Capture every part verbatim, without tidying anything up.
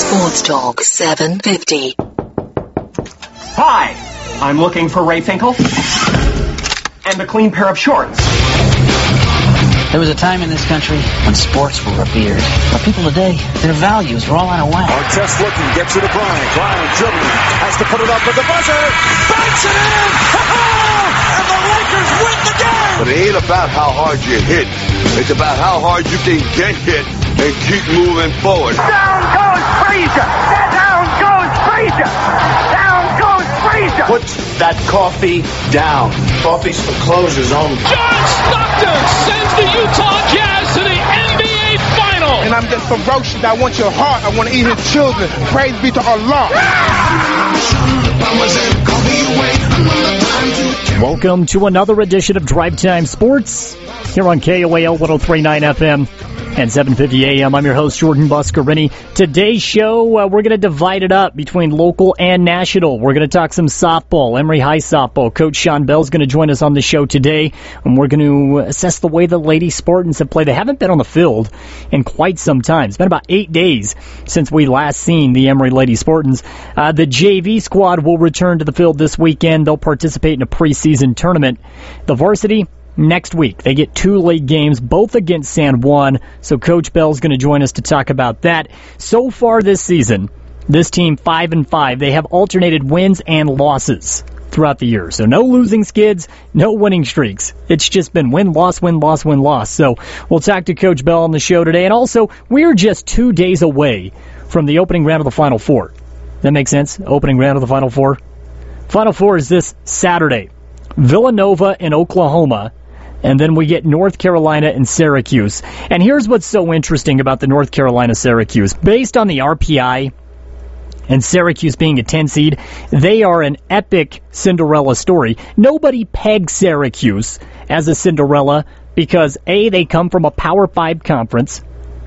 Sports Talk seven fifty. Hi, I'm looking for Ray Finkel and a clean pair of shorts. There was a time in this country when sports were revered. But people today, their values are all out of whack. Artest looking, gets it to Bryant. Bryant dribbling, has to put it up with the buzzer. Banks it in! And the Lakers win the game! But it ain't about how hard you hit. It's about how hard you can get hit and keep moving forward. Down goes Frazier! Down goes Frazier! Down goes Frazier! Put that coffee down. Coffee's for closers only. John Stockton sends the Utah Jazz to the N B A Final. And I'm just ferocious. I want your heart. I want to eat his children. Praise be to Allah. Welcome to another edition of Drive Time Sports here on K O A L one oh three point nine F M and seven fifty A M. I'm your host, Jordan Buscarini. Today's show, uh, we're going to divide it up between local and national. We're going to talk some softball, Emory High softball. Coach Sean Bell is going to join us on the show today, and we're going to assess the way the Lady Spartans have played. They haven't been on the field in quite some time. It's been about eight days since we last seen the Emory Lady Spartans. Uh, the J V squad will return to the field this weekend. They'll participate in a preseason tournament. The varsity, next week. They get two league games, both against San Juan, so Coach Bell's going to join us to talk about that. So far this season, this team five and five. They have alternated wins and losses throughout the year. So no losing skids, no winning streaks. It's just been win, loss, win, loss, win, loss. So we'll talk to Coach Bell on the show today. And also, we're just two days away from the opening round of the Final Four. That makes sense? Opening round of the Final Four? Final Four is this Saturday. Villanova and Oklahoma. And then we get North Carolina and Syracuse. And here's what's so interesting about the North Carolina-Syracuse. Based on the R P I and Syracuse being a ten seed, they are an epic Cinderella story. Nobody pegs Syracuse as a Cinderella because, A, they come from a Power five conference,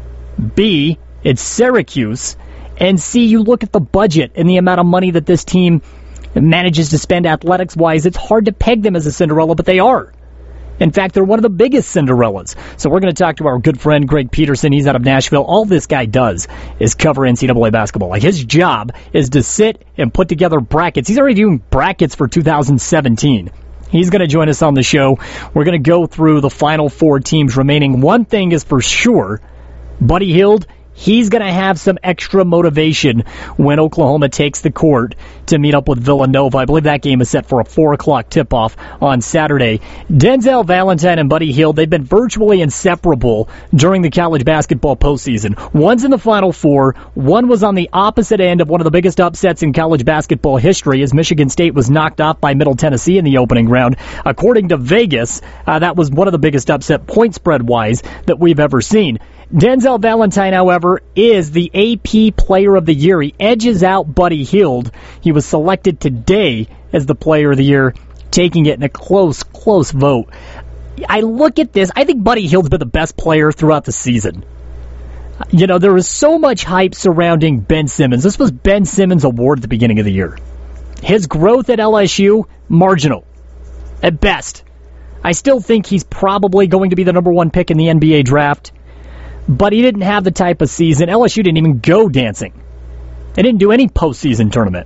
B, it's Syracuse, and C, you look at the budget and the amount of money that this team manages to spend athletics-wise. It's hard to peg them as a Cinderella, but they are. In fact, they're one of the biggest Cinderellas. So we're going to talk to our good friend Greg Peterson. He's out of Nashville. All this guy does is cover N C double A basketball. Like, his job is to sit and put together brackets. He's already doing brackets for two thousand seventeen. He's going to join us on the show. We're going to go through the final four teams remaining. One thing is for sure, Buddy Hield, he's going to have some extra motivation when Oklahoma takes the court to meet up with Villanova. I believe that game is set for a four o'clock tip-off on Saturday. Denzel Valentine and Buddy Hield, they've been virtually inseparable during the college basketball postseason. One's in the Final Four. One was on the opposite end of one of the biggest upsets in college basketball history as Michigan State was knocked off by Middle Tennessee in the opening round. According to Vegas, uh, that was one of the biggest upset point spread-wise that we've ever seen. Denzel Valentine, however, is the A P Player of the Year. He edges out Buddy Hield. He was selected today as the Player of the Year, taking it in a close, close vote. I look at this. I think Buddy Hield's been the best player throughout the season. You know, there was so much hype surrounding Ben Simmons. This was Ben Simmons' award at the beginning of the year. His growth at L S U, marginal, at best. I still think he's probably going to be the number one pick in the N B A draft. But he didn't have the type of season. L S U didn't even go dancing. They didn't do any postseason tournament.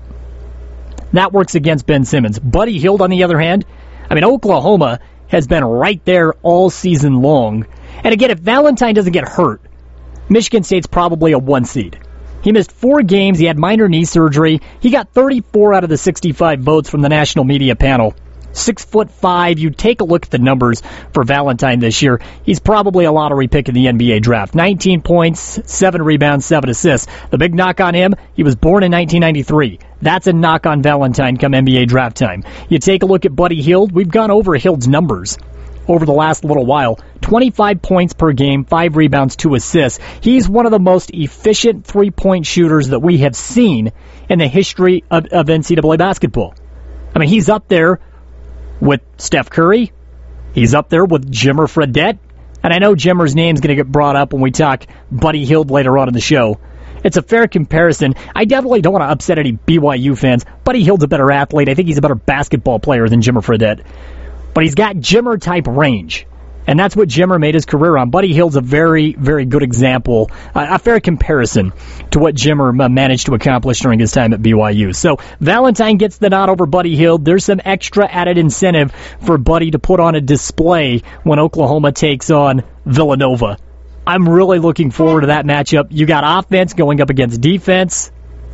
That works against Ben Simmons. Buddy Hield, on the other hand, I mean, Oklahoma has been right there all season long. And again, if Valentine doesn't get hurt, Michigan State's probably a one seed. He missed four games. He had minor knee surgery. He got thirty-four out of the sixty-five votes from the national media panel. Six foot five. You take a look at the numbers for Valentine this year. He's probably a lottery pick in the N B A draft. nineteen points, seven rebounds, seven assists. The big knock on him, he was born in nineteen ninety-three. That's a knock on Valentine come N B A draft time. You take a look at Buddy Hield. We've gone over Hield's numbers over the last little while. twenty-five points per game, five rebounds, two assists. He's one of the most efficient three-point shooters that we have seen in the history of, of N C double A basketball. I mean, he's up there with Steph Curry. He's up there with Jimmer Fredette. And I know Jimmer's name's going to get brought up when we talk Buddy Hield later on in the show. It's a fair comparison. I definitely don't want to upset any B Y U fans. Buddy Hield's a better athlete. I think he's a better basketball player than Jimmer Fredette. But he's got Jimmer-type range. And that's what Jimmer made his career on. Buddy Hield's a very, very good example, uh, a fair comparison to what Jimmer managed to accomplish during his time at B Y U. So Valentine gets the nod over Buddy Hield. There's some extra added incentive for Buddy to put on a display when Oklahoma takes on Villanova. I'm really looking forward to that matchup. You got offense going up against defense.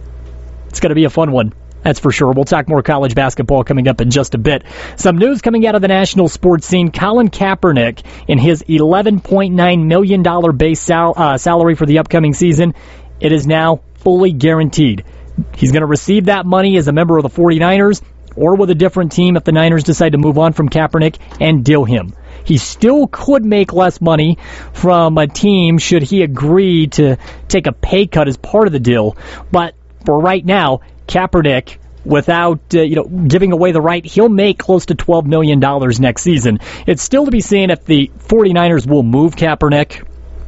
It's going to be a fun one. That's for sure. We'll talk more college basketball coming up in just a bit. Some news coming out of the national sports scene. Colin Kaepernick, in his eleven point nine million dollars base sal- uh, salary for the upcoming season, it is now fully guaranteed. He's going to receive that money as a member of the 49ers or with a different team if the Niners decide to move on from Kaepernick and deal him. He still could make less money from a team should he agree to take a pay cut as part of the deal. But for right now, Kaepernick, without uh, you know giving away the right, he'll make close to twelve million dollars next season. It's still to be seen if the 49ers will move Kaepernick.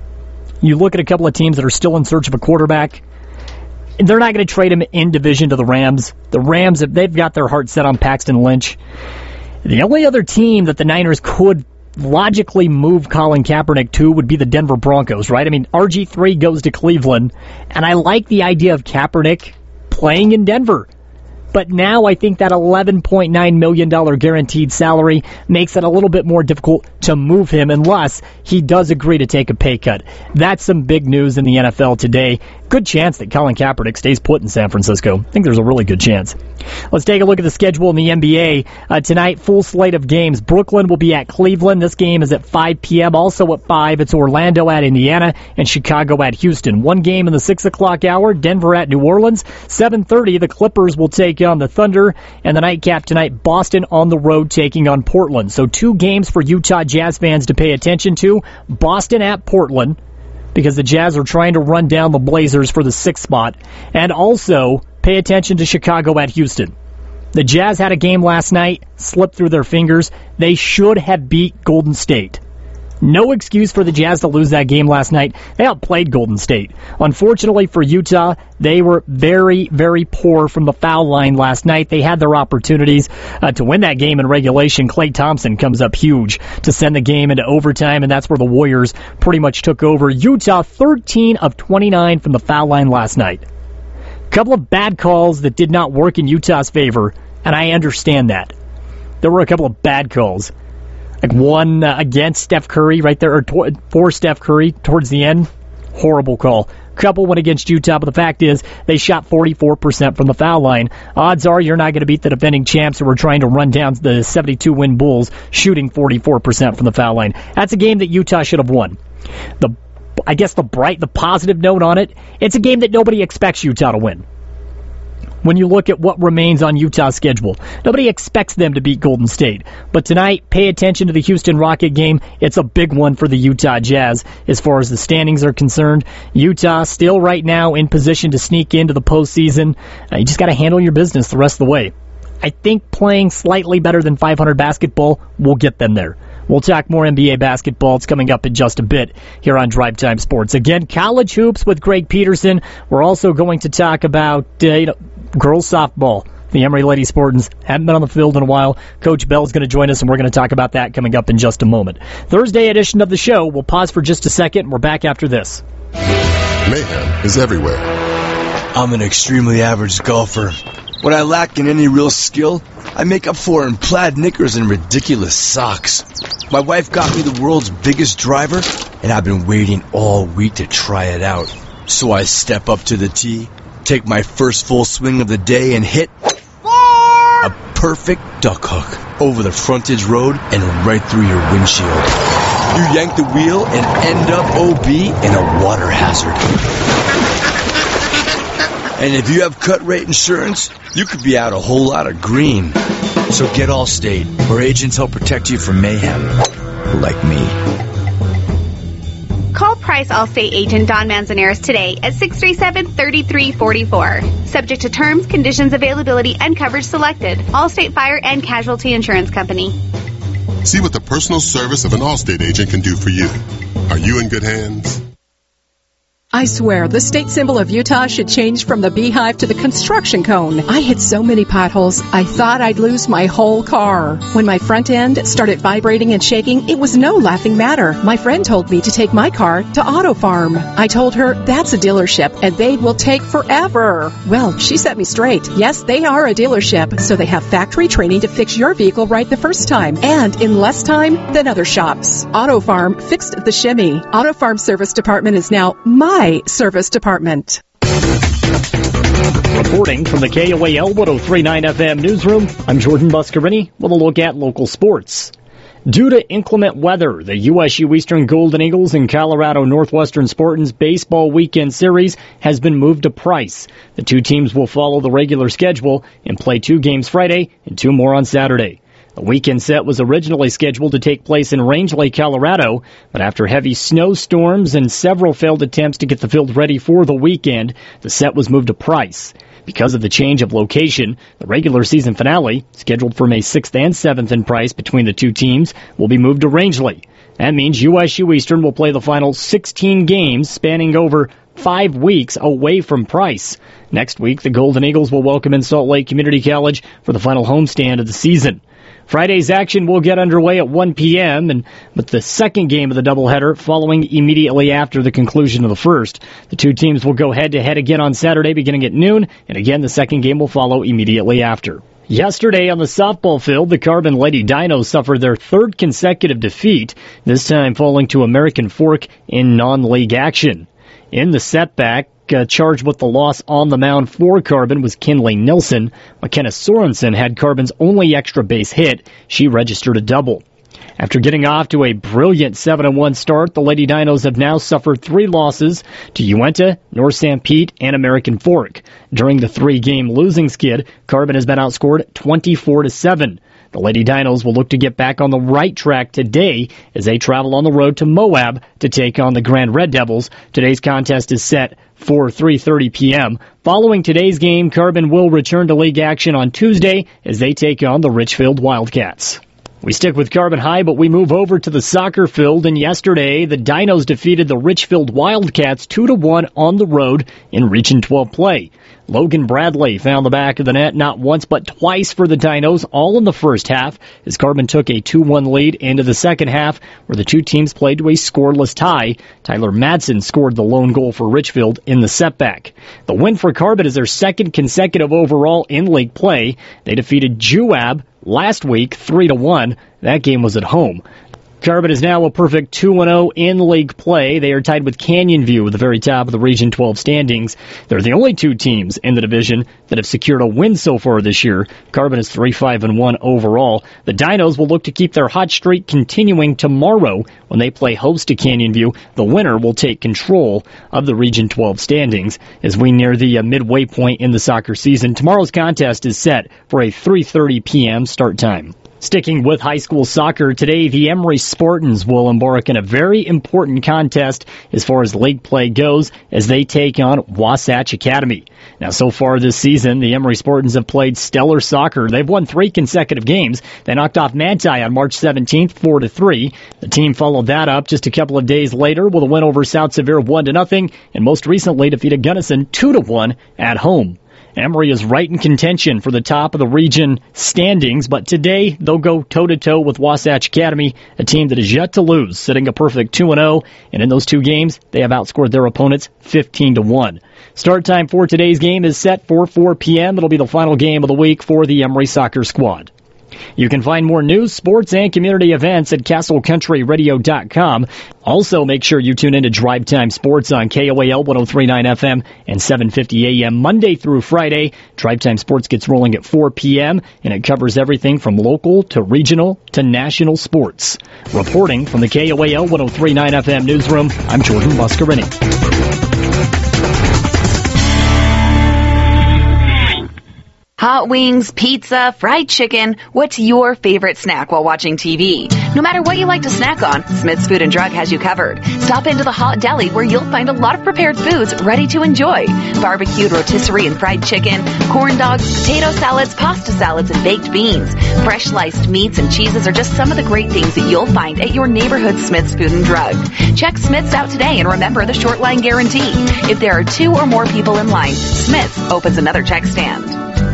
You look at a couple of teams that are still in search of a quarterback. They're not going to trade him in division to the Rams. The Rams, they've got their heart set on Paxton Lynch. The only other team that the Niners could logically move Colin Kaepernick to would be the Denver Broncos, right? I mean, R G three goes to Cleveland, and I like the idea of Kaepernick playing in Denver. But now I think that eleven point nine million dollars guaranteed salary makes it a little bit more difficult to move him unless he does agree to take a pay cut. That's some big news in the N F L today. Good chance that Colin Kaepernick stays put in San Francisco. I think there's a really good chance. Let's take a look at the schedule in the N B A. Uh, tonight, full slate of games. Brooklyn will be at Cleveland. This game is at five p.m. Also at five, it's Orlando at Indiana and Chicago at Houston. One game in the six o'clock hour, Denver at New Orleans. seven thirty, the Clippers will take on the Thunder. And the nightcap tonight, Boston on the road taking on Portland. So two games for Utah Jazz fans to pay attention to. Boston at Portland, because the Jazz are trying to run down the Blazers for the sixth spot. And also, pay attention to Chicago at Houston. The Jazz had a game last night, slipped through their fingers. They should have beat Golden State. No excuse for the Jazz to lose that game last night. They outplayed Golden State. Unfortunately for Utah, they were very, very poor from the foul line last night. They had their opportunities uh, to win that game in regulation. Klay Thompson comes up huge to send the game into overtime, and that's where the Warriors pretty much took over. Utah, thirteen of twenty-nine from the foul line last night. Couple of bad calls that did not work in Utah's favor, and I understand that. There were a couple of bad calls. Like one uh, against Steph Curry right there, or to- for Steph Curry towards the end. Horrible call. Couple went against Utah, but the fact is they shot forty-four percent from the foul line. Odds are you're not going to beat the defending champs who are trying to run down the seventy-two win Bulls shooting forty-four percent from the foul line. That's a game that Utah should have won. The I guess the bright, the positive note on it, it's a game that nobody expects Utah to win. When you look at what remains on Utah's schedule, nobody expects them to beat Golden State. But tonight, pay attention to the Houston Rocket game. It's a big one for the Utah Jazz as far as the standings are concerned. Utah still right now in position to sneak into the postseason. Uh, you just got to handle your business the rest of the way. I think playing slightly better than five hundred basketball will get them there. We'll talk more N B A basketball. It's coming up in just a bit here on Drive Time Sports. Again, college hoops with Greg Peterson. We're also going to talk about uh, you know, girls softball. The Emory Lady Spartans haven't been on the field in a while. Coach Bell's going to join us, and we're going to talk about that coming up in just a moment. Thursday edition of the show. We'll pause for just a second, and we're back after this. Mayhem is everywhere. I'm an extremely average golfer. What I lack in any real skill, I make up for in plaid knickers and ridiculous socks. My wife got me the world's biggest driver, and I've been waiting all week to try it out. So I step up to the tee, take my first full swing of the day, and hit a perfect duck hook over the frontage road and right through your windshield. You yank the wheel and end up O B in a water hazard. And if you have cut rate insurance, you could be out a whole lot of green. So get Allstate, where agents help protect you from mayhem, like me. Call Price Allstate agent Don Manzanares today at six three seven, three three four four. Subject to terms, conditions, availability, and coverage selected. Allstate Fire and Casualty Insurance Company. See what the personal service of an Allstate agent can do for you. Are you in good hands? I swear, the state symbol of Utah should change from the beehive to the construction cone. I hit so many potholes, I thought I'd lose my whole car. When my front end started vibrating and shaking, it was no laughing matter. My friend told me to take my car to Auto Farm. I told her that's a dealership and they will take forever. Well, she set me straight. Yes, they are a dealership, so they have factory training to fix your vehicle right the first time and in less time than other shops. Auto Farm fixed the shimmy. Auto Farm Service Department is now my service department. Reporting from the K O A L one oh three point nine F M newsroom, I'm Jordan Buscarini with a look at local sports. Due to inclement weather, the U S U Eastern Golden Eagles and Colorado Northwestern Spartans baseball weekend series has been moved to Price. The two teams will follow the regular schedule and play two games Friday and two more on Saturday. The weekend set was originally scheduled to take place in Rangeley, Colorado, but after heavy snowstorms and several failed attempts to get the field ready for the weekend, the set was moved to Price. Because of the change of location, the regular season finale, scheduled for May sixth and seventh in Price between the two teams, will be moved to Rangeley. That means U S U Eastern will play the final sixteen games spanning over five weeks away from Price. Next week, the Golden Eagles will welcome in Salt Lake Community College for the final homestand of the season. Friday's action will get underway at one p.m., and with the second game of the doubleheader following immediately after the conclusion of the first. The two teams will go head-to-head again on Saturday beginning at noon, and again the second game will follow immediately after. Yesterday on the softball field, the Carbon Lady Dinos suffered their third consecutive defeat, this time falling to American Fork in non-league action. In the setback, Uh, charged with the loss on the mound for Carbon was Kinley Nilsson. McKenna Sorensen had Carbon's only extra base hit. She registered a double. After getting off to a brilliant seven and one start, the Lady Dinos have now suffered three losses to Uinta, North Sanpete, and American Fork. During the three-game losing skid, Carbon has been outscored twenty-four to seven. The Lady Dinos will look to get back on the right track today as they travel on the road to Moab to take on the Grand Red Devils. Today's contest is set for three thirty p.m. Following today's game, Carbon will return to league action on Tuesday as they take on the Richfield Wildcats. We stick with Carbon High, but we move over to the soccer field, and yesterday the Dinos defeated the Richfield Wildcats two to one on the road in Region twelve play. Logan Bradley found the back of the net not once but twice for the Dinos, all in the first half, as Carbon took a two one lead into the second half, where the two teams played to a scoreless tie. Tyler Madsen scored the lone goal for Richfield in the setback. The win for Carbon is their second consecutive overall in league play. They defeated Juab last week three to one. That game was at home. Carbon is now a perfect two and oh in league play. They are tied with Canyon View at the very top of the Region twelve standings. They're the only two teams in the division that have secured a win so far this year. Carbon is three five and one overall. The Dinos will look to keep their hot streak continuing tomorrow when they play host to Canyon View. The winner will take control of the Region twelve standings as we near the uh, midway point in the soccer season. Tomorrow's contest is set for a three thirty p.m. start time. Sticking with high school soccer, today the Emory Spartans will embark in a very important contest as far as league play goes as they take on Wasatch Academy. Now, so far this season, the Emory Spartans have played stellar soccer. They've won three consecutive games. They knocked off Manti on March seventeenth, four to three. The team followed that up just a couple of days later with a win over South Severe one to nothing, and most recently defeated Gunnison two to one at home. Emory is right in contention for the top of the region standings, but today they'll go toe-to-toe with Wasatch Academy, a team that is yet to lose, sitting a perfect two and oh, and in those two games, they have outscored their opponents fifteen to one. Start time for today's game is set for four p.m. It'll be the final game of the week for the Emory soccer squad. You can find more news, sports, and community events at castle country radio dot com. Also, make sure you tune in to Drive Time Sports on K O A L one oh three point nine F M and seven fifty A M Monday through Friday. Drive Time Sports gets rolling at four p.m., and it covers everything from local to regional to national sports. Reporting from the K O A L one oh three point nine F M newsroom, I'm Jordan Buscarini. Hot wings, pizza, fried chicken. What's your favorite snack while watching T V? No matter what you like to snack on, Smith's Food and Drug has you covered. Stop into the Hot Deli where you'll find a lot of prepared foods ready to enjoy. Barbecued rotisserie and fried chicken, corn dogs, potato salads, pasta salads, and baked beans. Fresh sliced meats and cheeses are just some of the great things that you'll find at your neighborhood Smith's Food and Drug. Check Smith's out today and remember the short line guarantee. If there are two or more people in line, Smith's opens another check stand.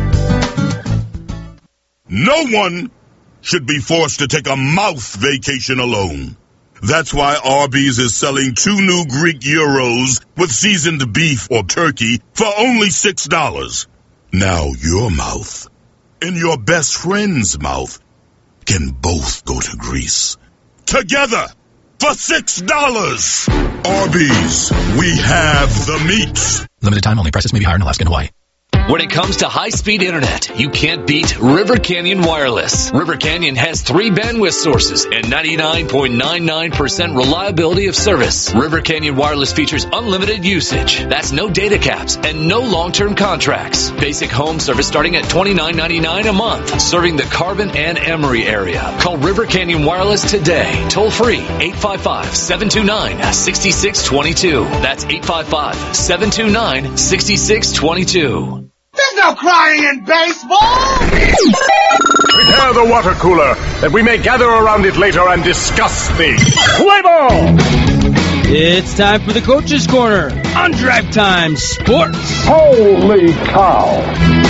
No one should be forced to take a mouth vacation alone. That's why Arby's is selling two new Greek gyros with seasoned beef or turkey for only six dollars. Now your mouth and your best friend's mouth can both go to Greece. Together for six dollars. Arby's, we have the meat. Limited time only. Prices may be higher in Alaska and Hawaii. When it comes to high-speed internet, you can't beat River Canyon Wireless. River Canyon has three bandwidth sources and ninety-nine point nine nine percent reliability of service. River Canyon Wireless features unlimited usage. That's no data caps and no long-term contracts. Basic home service starting at twenty-nine ninety-nine a month, serving the Carbon and Emory area. Call River Canyon Wireless today. Toll free, eight five five, seven two nine, six six two two. That's eight five five, seven two nine, six six two two. There's no crying in baseball! Prepare the water cooler, that we may gather around it later and discuss the play ball! It's time for the Coach's Corner on Drive Time Sports. Holy cow!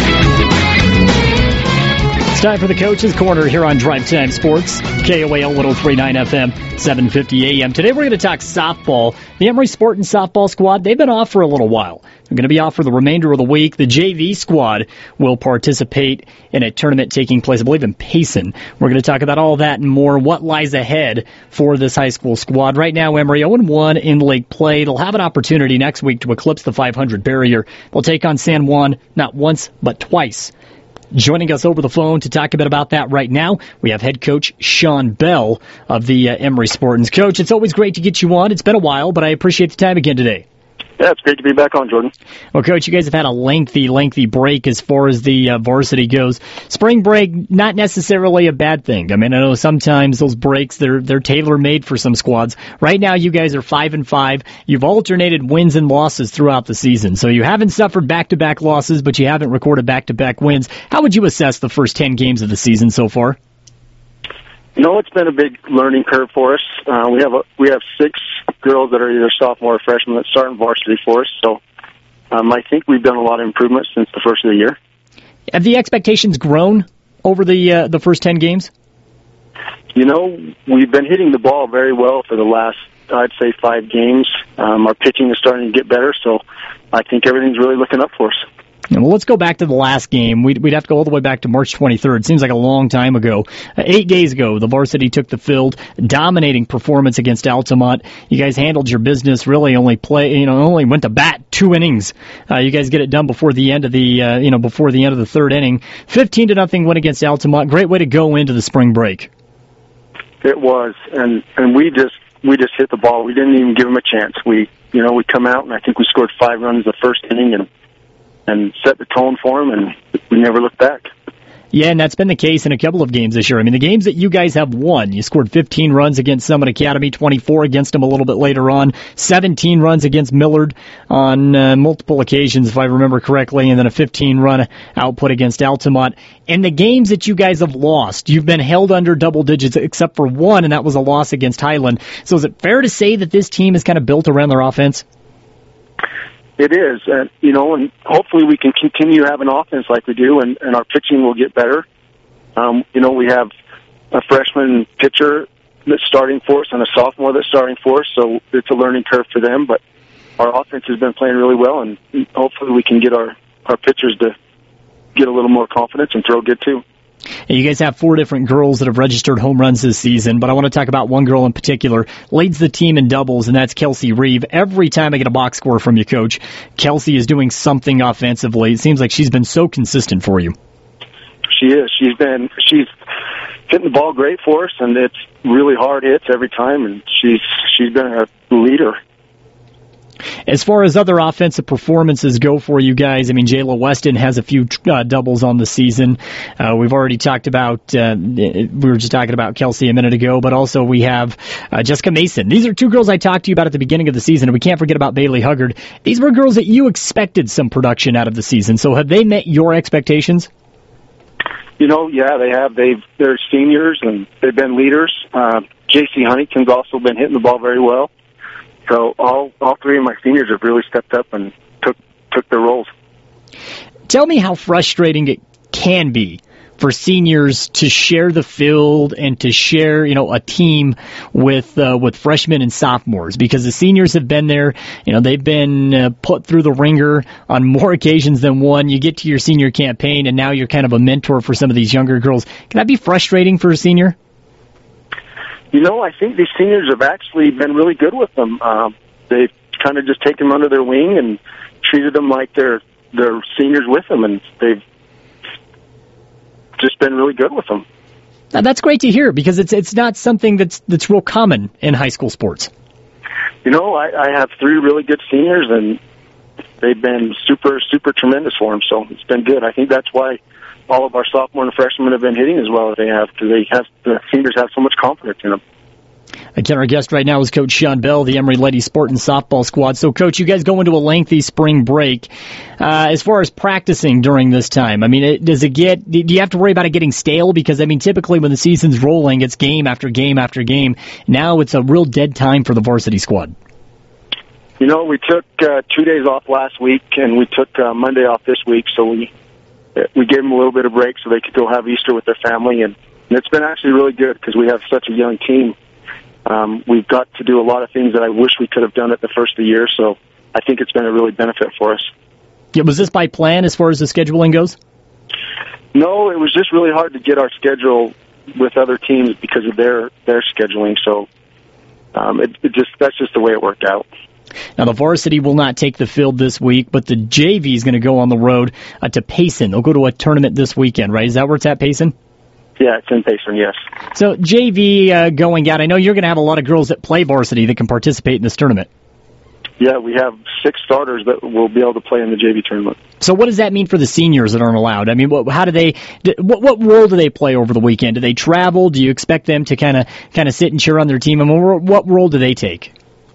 It's time for the Coach's Corner here on Drive Time Sports, K O A L one oh three point nine F M, seven fifty A M. Today we're going to talk softball. The Emory Sporting softball squad, they've been off for a little while. They're going to be off for the remainder of the week. The J V squad will participate in a tournament taking place, I believe, in Payson. We're going to talk about all that and more, what lies ahead for this high school squad. Right now, Emory oh and one in league play. They'll have an opportunity next week to eclipse the five hundred barrier. They'll take on San Juan not once, but twice. Joining us over the phone to talk a bit about that right now, we have head coach Sean Bell of the uh, Emory Sportans. Coach, it's always great to get you on. It's been a while, but I appreciate the time again today. Yeah, it's great to be back on, Jordan. Well, Coach, you guys have had a lengthy, lengthy break as far as the uh, varsity goes. Spring break, not necessarily a bad thing. I mean, I know sometimes those breaks, they're they're tailor-made for some squads. Right now, you guys are five and five. You've alternated wins and losses throughout the season. So you haven't suffered back-to-back losses, but you haven't recorded back-to-back wins. How would you assess the first ten games of the season so far? You know, it's been a big learning curve for us. Uh, we have a, we have six girls that are either sophomore or freshmen that start in varsity for us. So um, I think we've done a lot of improvement since the first of the year. Have the expectations grown over the uh, the first ten games? You know, we've been hitting the ball very well for the last, I'd say, five games. Um, our pitching is starting to get better, so I think everything's really looking up for us. Well, let's go back to the last game. We'd, we'd have to go all the way back to March twenty-third. Seems like a long time ago. Uh, eight days ago, the varsity took the field, dominating performance against Altamont. You guys handled your business, really only play, you know, only went to bat two innings. Uh, you guys get it done before the end of the, uh, you know, before the end of the third inning. Fifteen to nothing win against Altamont. Great way to go into the spring break. It was, and and we just we just hit the ball. We didn't even give them a chance. We, you know, we come out and I think we scored five runs the first inning and. and set the tone for them, and we never looked back. Yeah, and that's been the case in a couple of games this year. I mean, the games that you guys have won, you scored fifteen runs against Summit Academy, twenty-four against them a little bit later on, seventeen runs against Millard on uh, multiple occasions, if I remember correctly, and then a fifteen-run output against Altamont. And the games that you guys have lost, you've been held under double digits except for one, and that was a loss against Highland. So is it fair to say that this team is kind of built around their offense? It is, and you know, and hopefully we can continue having offense like we do, and, and our pitching will get better. Um, you know, we have a freshman pitcher that's starting for us and a sophomore that's starting for us, so it's a learning curve for them. But our offense has been playing really well, and hopefully we can get our, our pitchers to get a little more confidence and throw good too. You guys have four different girls that have registered home runs this season, but I want to talk about one girl in particular. Leads the team in doubles, and that's Kelsey Reeve. Every time I get a box score from you, Coach, Kelsey is doing something offensively. It seems like she's been so consistent for you. She is. She's been. She's hitting the ball great for us, and it's really hard hits every time, and she's she's been a leader. As far as other offensive performances go for you guys, I mean, Jayla Weston has a few uh, doubles on the season. Uh, we've already talked about, uh, we were just talking about Kelsey a minute ago, but also we have uh, Jessica Mason. These are two girls I talked to you about at the beginning of the season, and we can't forget about Bailey Huggard. These were girls that you expected some production out of the season, so have they met your expectations? You know, yeah, they have. They've, they're seniors, and they've been leaders. Uh, J C Huntington's also been hitting the ball very well. So all all three of my seniors have really stepped up and took took their roles. Tell me how frustrating it can be for seniors to share the field and to share, you know, a team with uh, with freshmen and sophomores, because the seniors have been there. You know, they've been uh, put through the ringer on more occasions than one. You get to your senior campaign, and now you're kind of a mentor for some of these younger girls. Can that be frustrating for a senior? You know, I think these seniors have actually been really good with them. Um, they've kind of just taken them under their wing and treated them like they're they're seniors with them, and they've just been really good with them. Now, that's great to hear, because it's it's not something that's that's real common in high school sports. You know, I, I have three really good seniors, and they've been super, super tremendous for them, so it's been good. I think that's why all of our sophomore and freshmen have been hitting as well as they have, because they have, the seniors have so much confidence in them. Again, our guest right now is Coach Sean Bell, the Emory Lady Sport and Softball Squad. So, Coach, you guys go into a lengthy spring break. Uh, as far as practicing during this time, I mean, it, does it get, do you have to worry about it getting stale? Because, I mean, typically when the season's rolling, it's game after game after game. Now it's a real dead time for the varsity squad. You know, we took uh, two days off last week, and we took uh, Monday off this week, so we we gave them a little bit of break so they could go have Easter with their family, and, and it's been actually really good because we have such a young team. Um, we've got to do a lot of things that I wish we could have done at the first of the year, so I think it's been a really benefit for us. Yeah, was this by plan as far as the scheduling goes? No, it was just really hard to get our schedule with other teams because of their, their scheduling, so um, it, it just that's just the way it worked out. Now, the varsity will not take the field this week, but the J V is going to go on the road uh, to Payson. They'll go to a tournament this weekend, right? Is that where it's at, Payson? Yeah, it's in Payson, yes. So, J V uh, going out, I know you're going to have a lot of girls that play varsity that can participate in this tournament. Yeah, we have six starters that will be able to play in the J V tournament. So what does that mean for the seniors that aren't allowed? I mean, what, how do they? What, what role do they play over the weekend? Do they travel? Do you expect them to kind of kind of sit and cheer on their team? I mean, what role do they take?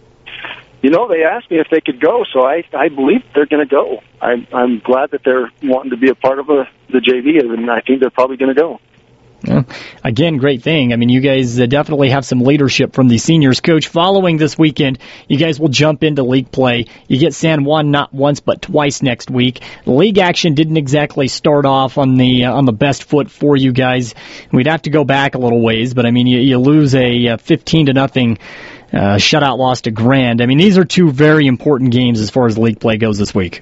You know, they asked me if they could go, so I I believe they're going to go. I'm I'm glad that they're wanting to be a part of a, the J V, and I think they're probably going to go. Well, again, great thing. I mean, you guys uh, definitely have some leadership from the seniors. Coach, following this weekend, you guys will jump into league play. You get San Juan not once but twice next week. The league action didn't exactly start off on the uh, on the best foot for you guys. We'd have to go back a little ways, but I mean, you, you lose a uh, fifteen to nothing uh, shutout loss to Grand. I mean, these are two very important games as far as league play goes this week.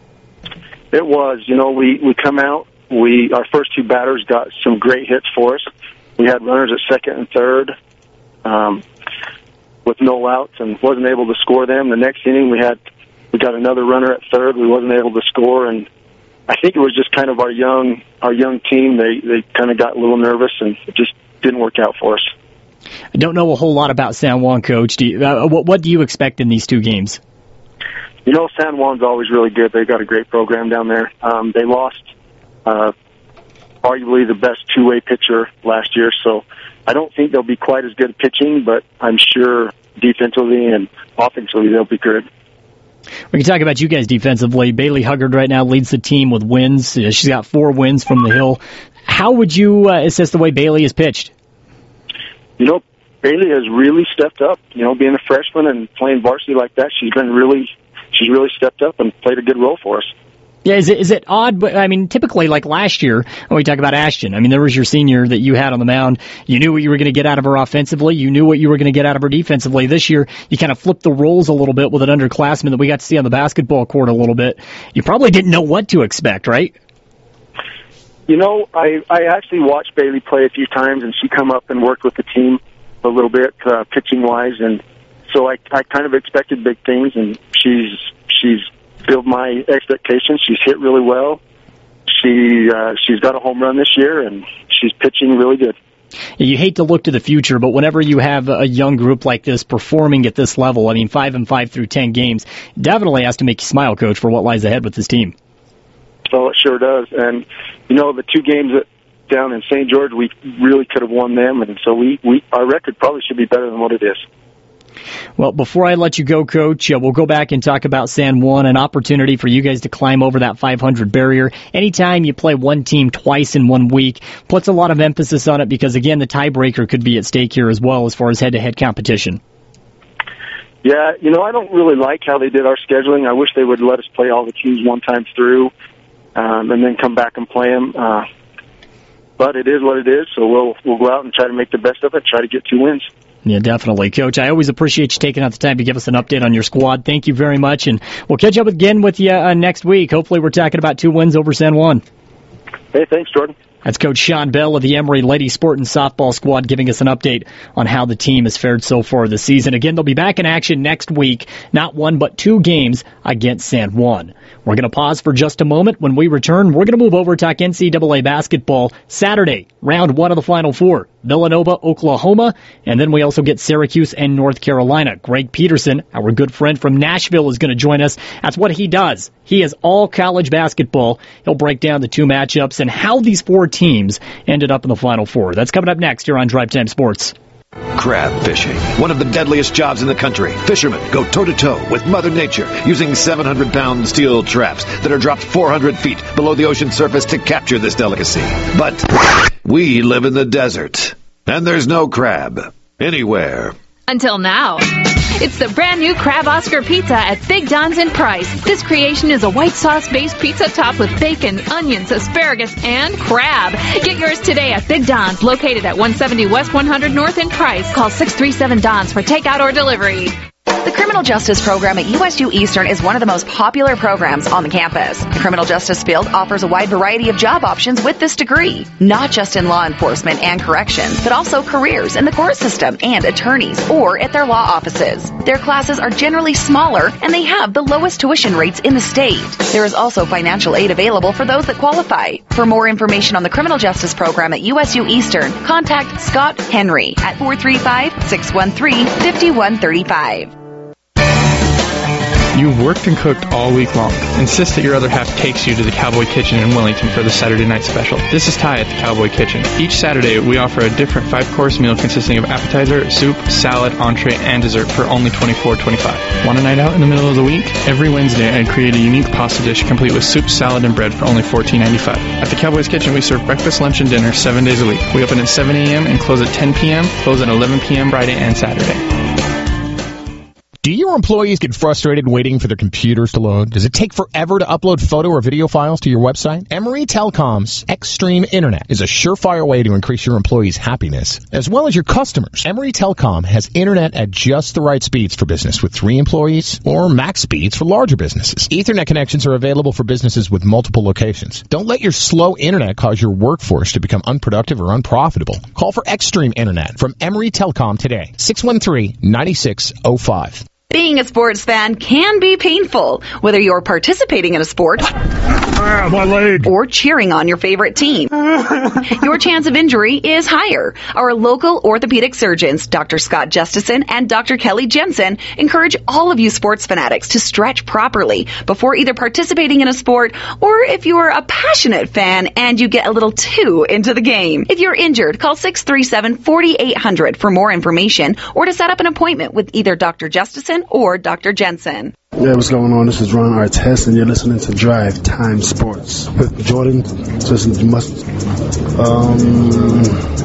It was. You know, we we come out. We our first two batters got some great hits for us. We had runners at second and third um, with no outs and wasn't able to score them. The next inning we had we got another runner at third. We wasn't able to score, and I think it was just kind of our young our young team. They they kind of got a little nervous and it just didn't work out for us. I don't know a whole lot about San Juan, Coach. Do you, uh, what, what do you expect in these two games? You know, San Juan's always really good. They've got a great program down there. Um, they lost uh, arguably the best two-way pitcher last year, so I don't think they'll be quite as good at pitching, but I'm sure defensively and offensively they'll be good. We can talk about you guys defensively. Bailey Huggard right now leads the team with wins. She's got four wins from the Hill. How would you uh, assess the way Bailey has pitched? You know, Bailey has really stepped up. You know, being a freshman and playing varsity like that, she's been really, she's really stepped up and played a good role for us. Yeah, is it is it odd? But I mean, typically, like last year, when we talk about Ashton, I mean, there was your senior that you had on the mound. You knew what you were going to get out of her offensively. You knew what you were going to get out of her defensively. This year, you kind of flipped the roles a little bit with an underclassman that we got to see on the basketball court a little bit. You probably didn't know what to expect, right? You know, I, I actually watched Bailey play a few times, and she come up and worked with the team a little bit, uh, pitching-wise, and so I, I kind of expected big things, and she's she's filled my expectations. She's hit really well. She uh, she's got a home run this year, and she's pitching really good. you hate to look to the future, but whenever you have a young group like this performing at this level, I mean, five and five through ten games, definitely has to make you smile, Coach, for what lies ahead with this team. Oh, it sure does. And, you know, the two games that down in Saint George, we really could have won them, and so we, we our record probably should be better than what it is. Well, before I let you go, Coach, uh, we'll go back and talk about San Juan, an opportunity for you guys to climb over that five hundred barrier. Anytime you play one team twice in one week, puts a lot of emphasis on it because, again, the tiebreaker could be at stake here as well as far as head-to-head competition. Yeah, you know, I don't really like how they did our scheduling. I wish they would let us play all the teams one time through um, and then come back and play them. Uh, but it is what it is, so we'll we'll go out and try to make the best of it, try to get two wins. Yeah, definitely. Coach, I always appreciate you taking out the time to give us an update on your squad. Thank you very much, and we'll catch up again with you uh, next week. Hopefully we're talking about two wins over San Juan. Hey, thanks, Jordan. That's Coach Sean Bell of the Emory Lady Sport and Softball Squad giving us an update on how the team has fared so far this season. Again, they'll be back in action next week. Not one, but two games against San Juan. We're going to pause for just a moment. When we return, we're going to move over to talk N C double A basketball. Saturday, round one of the Final Four. Villanova, Oklahoma, and then we also get Syracuse and North Carolina. Greg Peterson, our good friend from Nashville, is going to join us. That's what he does. He is all college basketball. He'll break down the two matchups and how these four teams ended up in the Final Four. That's coming up next here on Drive Time Sports. Crab fishing, one of the deadliest jobs in the country. Fishermen go toe-to-toe with Mother Nature using seven hundred pound steel traps that are dropped four hundred feet below the ocean surface to capture this delicacy. But we live in the desert, and there's no crab anywhere. Until now. It's the brand new Crab Oscar Pizza at Big Don's in Price. This creation is a white sauce-based pizza topped with bacon, onions, asparagus, and crab. Get yours today at Big Don's, located at one seventy West one hundred North in Price. Call six three seven D O N S for takeout or delivery. The Criminal Justice Program at U S U Eastern is one of the most popular programs on the campus. The Criminal Justice field offers a wide variety of job options with this degree, not just in law enforcement and corrections, but also careers in the court system and attorneys or at their law offices. Their classes are generally smaller and they have the lowest tuition rates in the state. There is also financial aid available for those that qualify. For more information on the Criminal Justice Program at U S U Eastern, contact Scott Henry at four three five, six one three, five one three five. You've worked and cooked all week long. Insist that your other half takes you to the Cowboy Kitchen in Wellington for the Saturday night special. This is Ty at the Cowboy Kitchen. Each Saturday, we offer a different five-course meal consisting of appetizer, soup, salad, entree, and dessert for only twenty-four twenty-five. Want a night out in the middle of the week? Every Wednesday, I create a unique pasta dish complete with soup, salad, and bread for only fourteen ninety-five. At the Cowboy's Kitchen, we serve breakfast, lunch, and dinner seven days a week. We open at seven a.m. and close at ten p.m., close at eleven p.m. Friday and Saturday. Do your employees get frustrated waiting for their computers to load? Does it take forever to upload photo or video files to your website? Emory Telecom's Extreme Internet is a surefire way to increase your employees' happiness, as well as your customers. Emory Telecom has internet at just the right speeds for business with three employees, or max speeds for larger businesses. Ethernet connections are available for businesses with multiple locations. Don't let your slow internet cause your workforce to become unproductive or unprofitable. Call for Extreme Internet from Emory Telecom today, six one three, nine six zero five. Being a sports fan can be painful, whether you're participating in a sport ah, my leg. or cheering on your favorite team. Your chance of injury is higher. Our local orthopedic surgeons, Doctor Scott Justison and Doctor Kelly Jensen, encourage all of you sports fanatics to stretch properly before either participating in a sport or if you're a passionate fan and you get a little too into the game. If you're injured, call six three seven, four eight zero zero for more information or to set up an appointment with either Doctor Justison or Doctor Jensen. Yeah, what's going on? This is Ron Artest, and you're listening to Drive Time Sports with Jordan. Just must, um,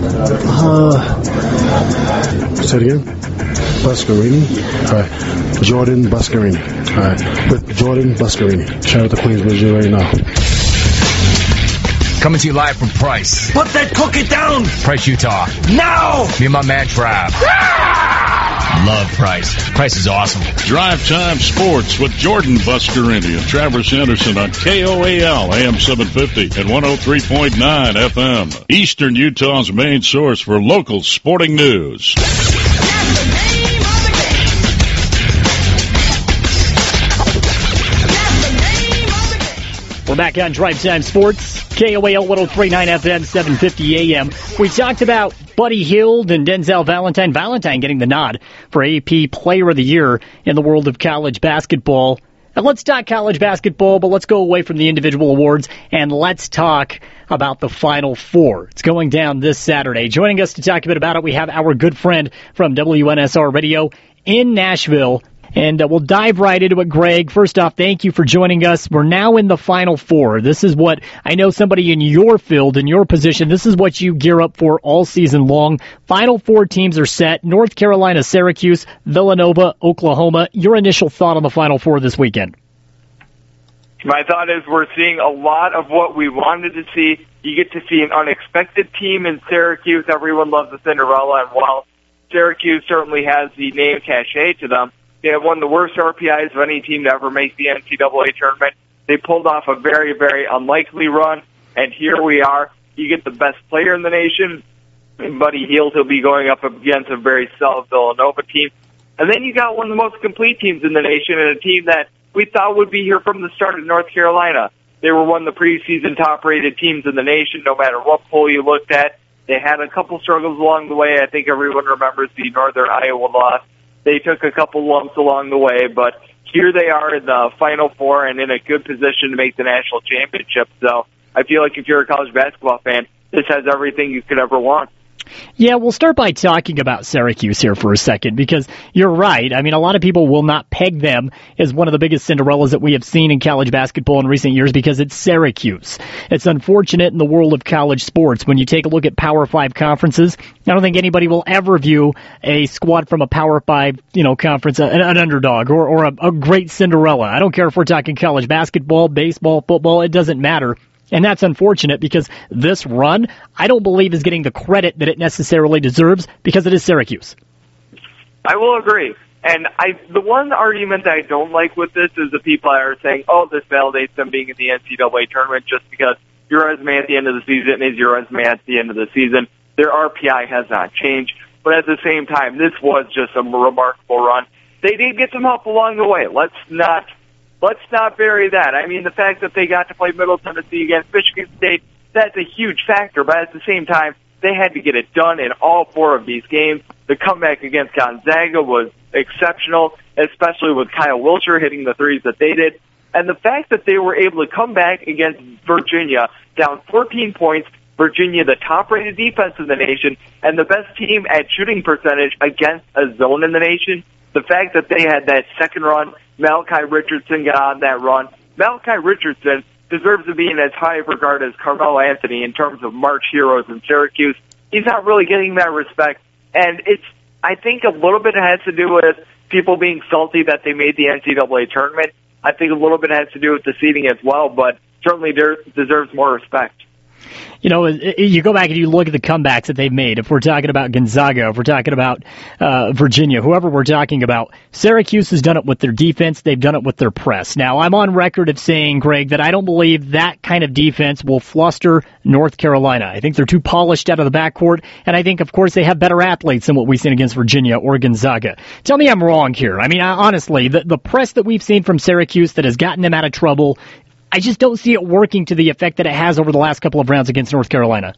uh, say it again. Buscarini. All right, Jordan Buscarini. All right, with Jordan Buscarini. Shout out to Queensbridge, you already know. Coming to you live from Price. Put that cookie down! Price, Utah. Now! Me and my man Trav. Love Price. Price is awesome. Drive Time Sports with Jordan Buscarini and Travis Anderson on K O A L, A M seven fifty and one oh three point nine F M. Eastern Utah's main source for local sporting news. We're back on Drive Time Sports, K O A L one oh three point nine F M, seven fifty A M. We talked about Buddy Hield and Denzel Valentine. Valentine getting the nod for A P Player of the Year in the world of college basketball. And let's talk college basketball, but let's go away from the individual awards and let's talk about the Final Four. It's going down this Saturday. Joining us to talk a bit about it, we have our good friend from W N S R Radio in Nashville. And uh, we'll dive right into it, Greg. First off, thank you for joining us. We're now in the Final Four. This is what I know somebody in your field, in your position, this is what you gear up for all season long. Final Four teams are set. North Carolina, Syracuse, Villanova, Oklahoma. Your initial thought on the Final Four this weekend? My thought is we're seeing a lot of what we wanted to see. You get to see an unexpected team in Syracuse. Everyone loves the Cinderella, and while Syracuse certainly has the name cachet to them, they have one of the worst R P Is of any team to ever make the N C double A tournament. They pulled off a very, very unlikely run, and here we are. You get the best player in the nation, and Buddy Hield. He'll be going up against a very solid Villanova team. And then you got one of the most complete teams in the nation, and a team that we thought would be here from the start of North Carolina. They were one of the preseason top-rated teams in the nation, no matter what poll you looked at. They had a couple struggles along the way. I think everyone remembers the Northern Iowa loss. They took a couple lumps along the way, but here they are in the Final Four and in a good position to make the national championship. So I feel like if you're a college basketball fan, this has everything you could ever want. Yeah, we'll start by talking about Syracuse here for a second, because you're right. I mean, a lot of people will not peg them as one of the biggest Cinderellas that we have seen in college basketball in recent years because it's Syracuse. It's unfortunate in the world of college sports. When you take a look at Power Five conferences, I don't think anybody will ever view a squad from a Power Five, you know, conference, an, an underdog or, or a, a great Cinderella. I don't care if we're talking college basketball, baseball, football, it doesn't matter. And that's unfortunate because this run, I don't believe, is getting the credit that it necessarily deserves because it is Syracuse. I will agree. And I, the one argument that I don't like with this is the people that are saying, oh, this validates them being in the N C double A tournament just because your resume at the end of the season is your resume at the end of the season. Their R P I has not changed. But at the same time, this was just a remarkable run. They did get some help along the way. Let's not... Let's not bury that. I mean, the fact that they got to play Middle Tennessee against Michigan State, that's a huge factor. But at the same time, they had to get it done in all four of these games. The comeback against Gonzaga was exceptional, especially with Kyle Wiltshire hitting the threes that they did. And the fact that they were able to come back against Virginia, down fourteen points, Virginia, the top-rated defense in the nation, and the best team at shooting percentage against a zone in the nation, the fact that they had that second run, Malachi Richardson got on that run. Malachi Richardson deserves to be in as high of regard as Carmelo Anthony in terms of March heroes in Syracuse. He's not really getting that respect. And it's, I think a little bit has to do with people being salty that they made the N C double A tournament. I think a little bit has to do with the seeding as well, but certainly deserves more respect. You know, you go back and you look at the comebacks that they've made. If we're talking about Gonzaga, if we're talking about uh, Virginia, whoever we're talking about, Syracuse has done it with their defense. They've done it with their press. Now, I'm on record of saying, Greg, that I don't believe that kind of defense will fluster North Carolina. I think they're too polished out of the backcourt, and I think, of course, they have better athletes than what we've seen against Virginia or Gonzaga. Tell me I'm wrong here. I mean, honestly, the, the press that we've seen from Syracuse that has gotten them out of trouble, I just don't see it working to the effect that it has over the last couple of rounds against North Carolina.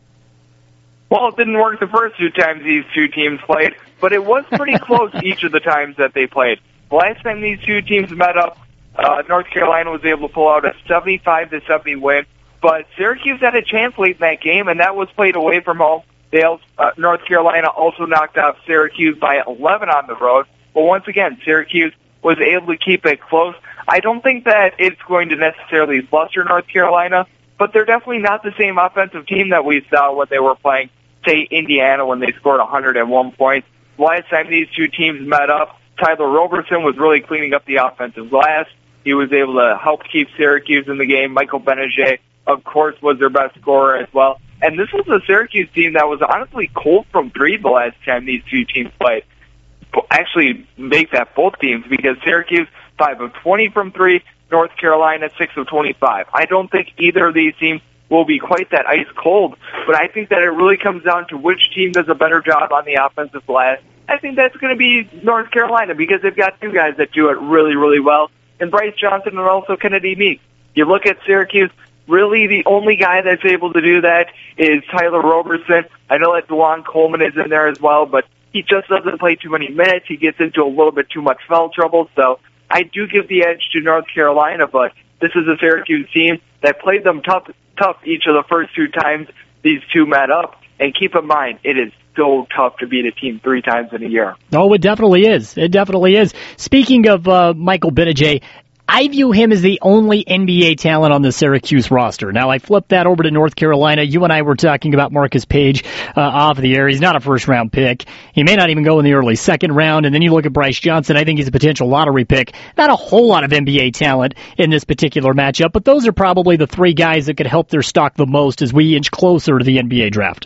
Well, it didn't work the first two times these two teams played, but it was pretty close each of the times that they played. The last time these two teams met up, uh, North Carolina was able to pull out a seventy-five to seventy win, but Syracuse had a chance late in that game, and that was played away from home. They also, uh, North Carolina also knocked off Syracuse by eleven on the road, but once again, Syracuse was able to keep it close. I don't think that it's going to necessarily fluster North Carolina, but they're definitely not the same offensive team that we saw when they were playing, say, Indiana when they scored one hundred one points. Last time these two teams met up, Tyler Roberson was really cleaning up the offensive glass. He was able to help keep Syracuse in the game. Michael Benejet, of course, was their best scorer as well. And this was a Syracuse team that was honestly cold from three the last time these two teams played. Actually, make that both teams, because Syracuse, five of twenty from three, North Carolina, six of twenty-five. I don't think either of these teams will be quite that ice cold, but I think that it really comes down to which team does a better job on the offensive glass. I think that's going to be North Carolina, because they've got two guys that do it really, really well, and Bryce Johnson and also Kennedy Meeks. You look at Syracuse, Really, the only guy that's able to do that is Tyler Roberson. I know that DeJuan Coleman is in there as well, but he just doesn't play too many minutes. He gets into a little bit too much foul trouble, so I do give the edge to North Carolina, but this is a Syracuse team that played them tough, tough each of the first two times these two met up. And keep in mind, it is so tough to beat a team three times in a year. Oh, it definitely is. It definitely is. Speaking of uh, Michael Gbinije, I view him as the only N B A talent on the Syracuse roster. Now, I flipped that over to North Carolina. You and I were talking about Marcus Page uh, off the air. He's not a first-round pick. He may not even go in the early second round. And then you look at Bryce Johnson. I think he's a potential lottery pick. Not a whole lot of N B A talent in this particular matchup, but those are probably the three guys that could help their stock the most as we inch closer to the N B A draft.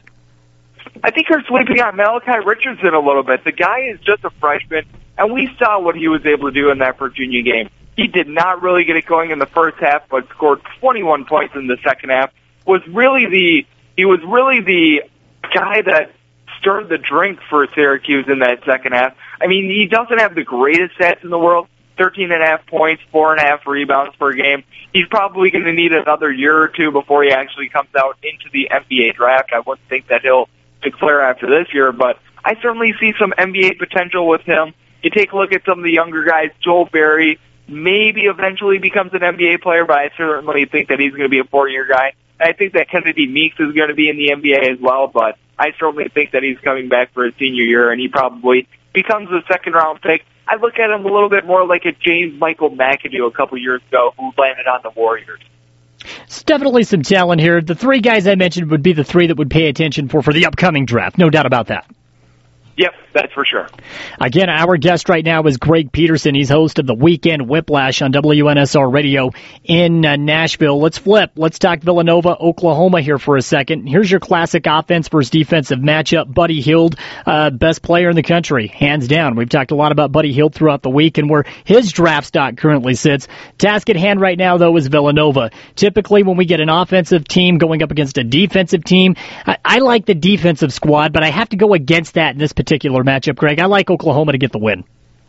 I think you're sleeping on Malachi Richardson a little bit. The guy is just a freshman, and we saw what he was able to do in that Virginia game. He did not really get it going in the first half, but scored twenty-one points in the second half. Was really the he was really the guy that stirred the drink for Syracuse in that second half. I mean, he doesn't have the greatest stats in the world: thirteen and a half points, four and a half rebounds per game. He's probably going to need another year or two before he actually comes out into the N B A draft. I wouldn't think that he'll declare after this year, but I certainly see some N B A potential with him. You take a look at some of the younger guys. Joel Berry maybe eventually becomes an N B A player, but I certainly think that he's going to be a four-year guy. I think that Kennedy Meeks is going to be in the N B A as well, but I certainly think that he's coming back for his senior year, and he probably becomes a second-round pick. I look at him a little bit more like a James Michael McAdoo a couple years ago who landed on the Warriors. It's definitely some talent here. The three guys I mentioned would be the three that would pay attention for for the upcoming draft. No doubt about that. Yep, that's for sure. Again, our guest right now is Greg Peterson. He's host of the Weekend Whiplash on W N S R Radio in uh, Nashville. Let's flip. Let's talk Villanova, Oklahoma here for a second. Here's your classic offense versus defensive matchup. Buddy Hield, uh, best player in the country, hands down. We've talked a lot about Buddy Hield throughout the week and where his draft stock currently sits. Task at hand right now, though, is Villanova. Typically, when we get an offensive team going up against a defensive team, I, I like the defensive squad, but I have to go against that in this particular matchup, Greg. I like Oklahoma to get the win.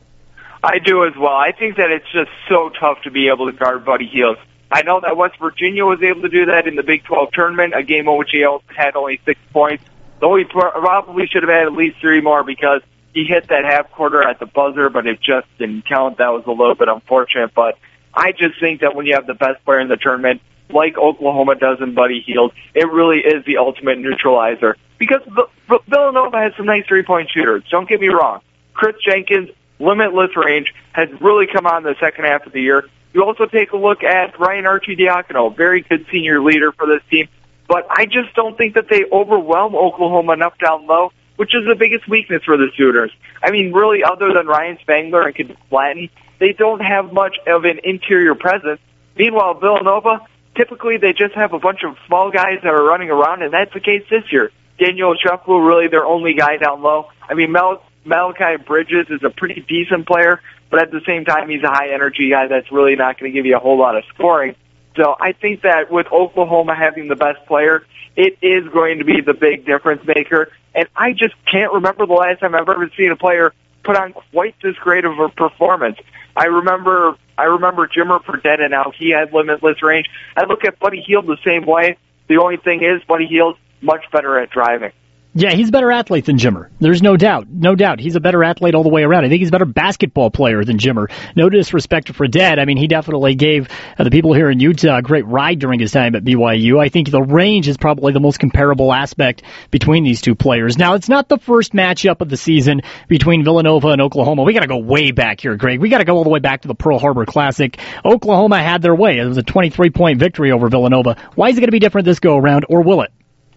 I do as well. I think that it's just so tough to be able to guard Buddy Hield. I know that West Virginia was able to do that in the Big twelve tournament, a game in which he had only six points. Though he probably should have had at least three more because he hit that half quarter at the buzzer, but it just didn't count. That was a little bit unfortunate. But I just think that when you have the best player in the tournament, like Oklahoma does in Buddy Hield, it really is the ultimate neutralizer. Because Villanova has some nice three-point shooters. Don't get me wrong. Chris Jenkins, limitless range, has really come on the second half of the year. You also take a look at Ryan Arcidiacono, very good senior leader for this team. But I just don't think that they overwhelm Oklahoma enough down low, which is the biggest weakness for the Sooners. I mean, really, other than Ryan Spangler and Kenneth Flatton, they don't have much of an interior presence. Meanwhile, Villanova, typically they just have a bunch of small guys that are running around, and that's the case this year. Daniel Shuffle, really their only guy down low. I mean, Mal- Malachi Bridges is a pretty decent player, but at the same time, he's a high-energy guy that's really not going to give you a whole lot of scoring. So I think that with Oklahoma having the best player, it is going to be the big difference maker. And I just can't remember the last time I've ever seen a player put on quite this great of a performance. I remember I remember Jimmer Fredette and how he had limitless range. I look at Buddy Hield the same way. The only thing is Buddy Hield much better at driving. Yeah, he's a better athlete than Jimmer. There's no doubt. No doubt. He's a better athlete all the way around. I think he's a better basketball player than Jimmer. No disrespect to Fredette. I mean, he definitely gave uh, the people here in Utah a great ride during his time at B Y U. I think the range is probably the most comparable aspect between these two players. Now, it's not the first matchup of the season between Villanova and Oklahoma. We got to go way back here, Greg. We got to go all the way back to the Pearl Harbor Classic. Oklahoma had their way. It was a twenty-three point victory over Villanova. Why is it going to be different this go around, or will it?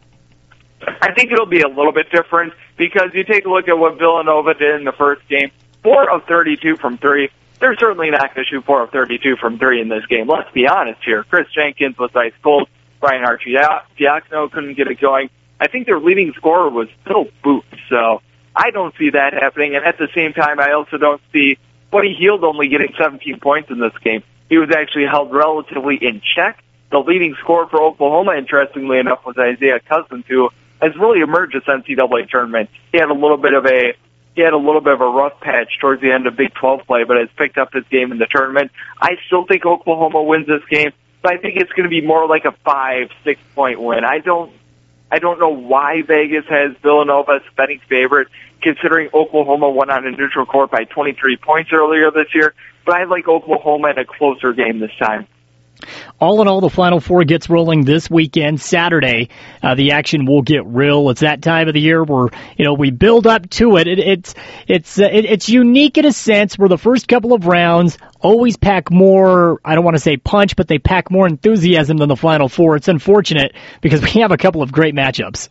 I think it'll be a little bit different because you take a look at what Villanova did in the first game. four of thirty-two from three. They're certainly not going to shoot four of thirty-two from three in this game. Let's be honest here. Chris Jenkins was ice cold. Brian Arcidiacono couldn't get it going. I think their leading scorer was Phil Booth. So I don't see that happening. And at the same time, I also don't see Buddy Hield only getting seventeen points in this game. He was actually held relatively in check. The leading scorer for Oklahoma, interestingly enough, was Isaiah Cousins, who has really emerged this N C double A tournament. He had a little bit of a he had a little bit of a rough patch towards the end of Big twelve play, but has picked up his game in the tournament. I still think Oklahoma wins this game. but I think it's going to be more like a five, six point win. I don't, I don't know why Vegas has Villanova as betting favorite, considering Oklahoma won on a neutral court by twenty-three points earlier this year. But I like Oklahoma in a closer game this time. All in all, the Final Four gets rolling this weekend, Saturday. Uh, the action will get real. It's that time of the year where, you know, we build up to it. it it's it's uh, it, it's unique in a sense where the first couple of rounds always pack more, I don't want to say punch, but they pack more enthusiasm than the Final Four. It's unfortunate because we have a couple of great matchups.